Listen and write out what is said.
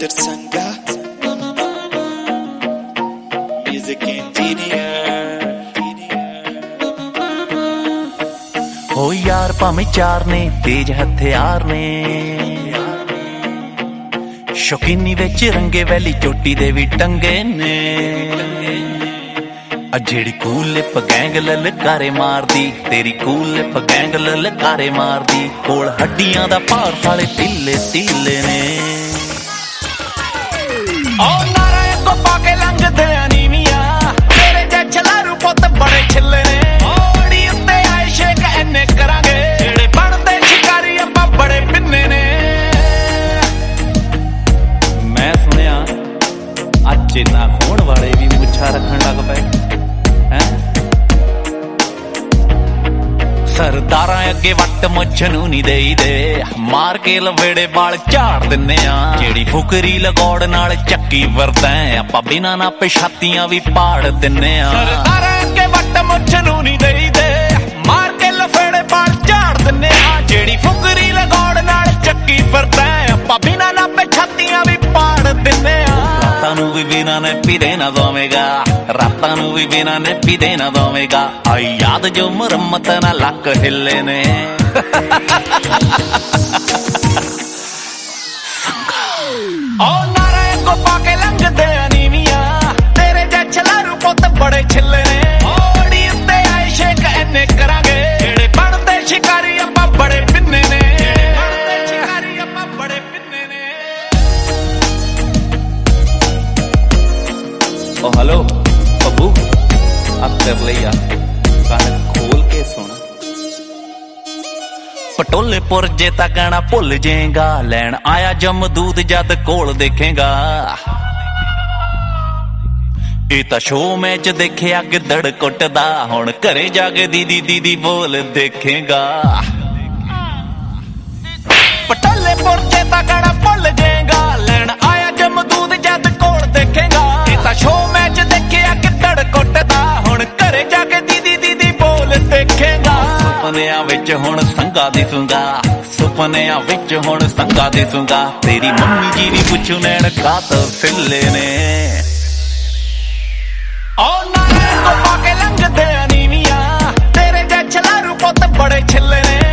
Peter Sangha Music Engineer हो यार भावें चार ने तेज हथियार ने शौकीनी विच रंगे वैली चोटी दे भी टंगे ने जेड़ी कूल लिप गैंग ललकारे मारदी तेरी कूल लिप गैंग ललकारे मारदी कोल हड्डियां दा भार साले तिले तिले ने ओ नारायण को पाके लंघदे अनीमिया तेरे जे छलारू पुत बड़े छिले ने ओड़ी उत्ते आए शेक एने करांगे जेड़े बनदे शिकारी अप्पा बड़े पिन्ने ने मैं सुनिया अच्छे ना खोण वाले भी मुछा रखण लग पए सरदारां अगे वट मुछ नूं नी देई दे मार के लवेड़े बाल झाड़ दिन्ने आ जेड़ी फुकरी लगौड़ नाल चक्की वरदा आपां बिना ना पिछातियां भी पाड़ दिन्ने आ सरदारां अगे वट मुछ नूं नी देई दे मार के लवेड़े बाल झाड़ दिन्ने आ जेड़ी फुकरी लगौड़ नाल चक्की वरदा आपां बिना ना पिछातियां भी पाड़ दिन्ने आ रातां नूं भी बिना ने पीरे ना दोवेगा रातां नूं भी बिना ने पीरे ना दोवेगा आई याद जो मुरम्मत ना लक हिले ने ओ नारायण को पाके लंघदे अनीमिया तेरे जे छलारू पुत बड़े छिले ने ओड़ी उत्ते आए शेक एने करांगे जेड़े बनदे शिकारी अप्पा बड़े पिन्ने ने बनदे शिकारी अप्पा बड़े पिन्ने ने ओ हेलो बब्बू अब कर लिया कान खोल के सुन पटोले पुरजे ता कहना भुल जाएगा लैन आया जमदूद जद कोल देखेगा ये ता शो मैच देखिया गिद्दड़ कुटदा हुण घरे जाके दीदी दीदी बोल देखेगा पटोले पुरजे ता कहना भुल जाएगा लैन आया जमदूद जद कोल देखेगा ये ता शो मैच देखिया गिद्दड़ कुटदा हुण घरे जाके दीदी दीदी बोल देखेगा सुपनिया विच हुण संगा दिसूंगा सुपनिया विच हुण संगा दिसूंगा तेरी मम्मी जी नी पुछू नैन कात फिले ने ओ नारायण को पाके लंघदे अनीमिया तेरे जे छलारू पुत बड़े छिले ने